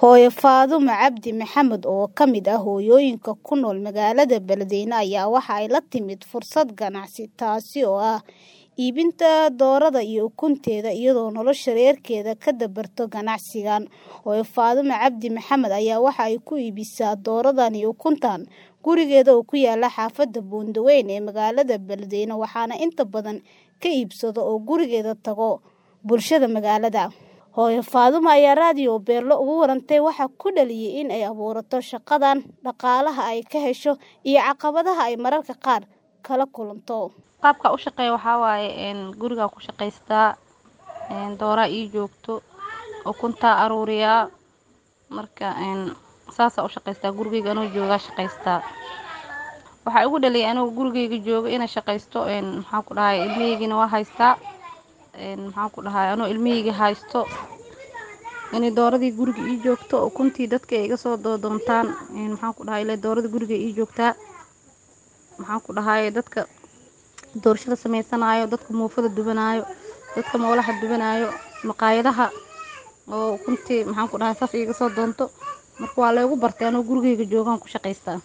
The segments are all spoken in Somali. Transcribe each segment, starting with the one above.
Hooyo Faadumo Cabdi Maxamed oo ka mid ah hooyooyinka ku nool magaalada Beledweyne ayaa waxa ay la timid fursad ganacsi taasi oo ah iibinta doorada iyo ukunteeda iyadoo nolosha reerkeeda ka dabarto ganacsigan. Hooyo Faadumo Cabdi Maxamed ayaa waxa ay ku iibisaa dooradan iyo ukuntan gurigeeda oo ku yaala xaafadda Buundaweyne ee magaalada Beledweyne waxaana inta badan ka iibsado oo gurigeeda tago bulshada magaalada. Hooyo Faadumo ayaa raadiyo Beerlo ugu warantay waxa ku dhaliyay in ay abuurato shaqadan, dhaqaalaha ay ka hesho iyo caqabadaha ay mararka qaar kala kulanto. qaabka u shaqeeyo waxa waaye guriga ku shaqeystaa doora ii joogto ukunta aruuriya marka saasa u shaqeystaa gurigeyga anoo jooga shaqeystaa waxa ugu dhaliyay anoo gurigeyga jooga inaan shaqeysto maxaan ku dhahay ilmaheygiina waa haystaa maxaan ku dhahay anoo ilmaheyga haysto inay dooradii guriga ii joogto ukuntii dadka ay iga soo doontaan maxaan ku dhahay ilaa dooradii guriga ii joogtaa maxaan ku dhahay dadka doorashada sameysanayo dadka muufada dubanayo dadka moolaha dubanayo maqaayadaha oo ukuntii maxaan ku dhahay saas iga soo doonto marka waa la igu bartay anoo gurigeyga joogaan ku shaqeystaa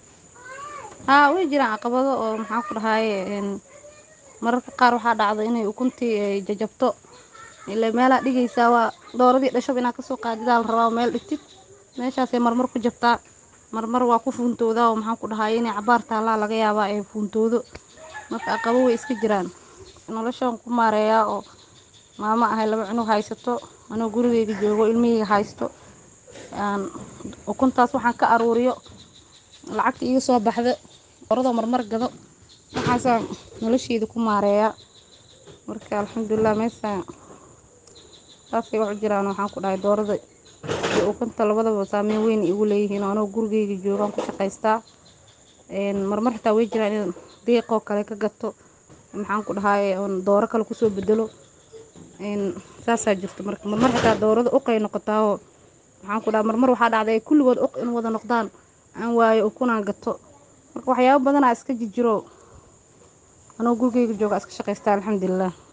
way jiraan caqabado oo maxaan ku dhahay mararka qaar waxaa dhacda inay ukuntii ay jajabto ilaa meelaha dhigaysaa waa dooradii dhasho inaad ka soo qaadidaa la rabaa meel dhigtid meeshaas ay marmar ku jabtaa marmar waa ku fuuntooda oo maxaan ku dhahay inay cabaar taallaa laga yaabaa ay fuuntoodo marka caqabado way iska jiraan noloshan ku maareeyaa oo maamo ahay 2 cunug haysato anoo gurigeyga joogo ilmaheyga haysto ukuntaas waxaan ka aruuriyo lacagta iga soo baxda doorada marmar gado waxaasaan nolosheyda ku maareeyaa marka alxamdulillah meeshaan saasay wax u jiraan waxaan ku dhahay doorada iyo ukunta labadaba saameyn weyn igu leeyihiin anoo gurigeyga joogaan ku shaqeystaa marmar xitaa way jiraan in deeqo kale ka gato maxaan ku dhahay dooro kale ku soo bedelo saasaa jirto marmar xitaa doorada uqay noqotaa oo maxaan ku dhahay marmar waxaa dhacday kulligood uq in wada noqdaan aan waayo ukunaan gato marka waxyaabo badan iska jiro anoo gurigeyga jooga iska shaqeystaa alxamdulillah.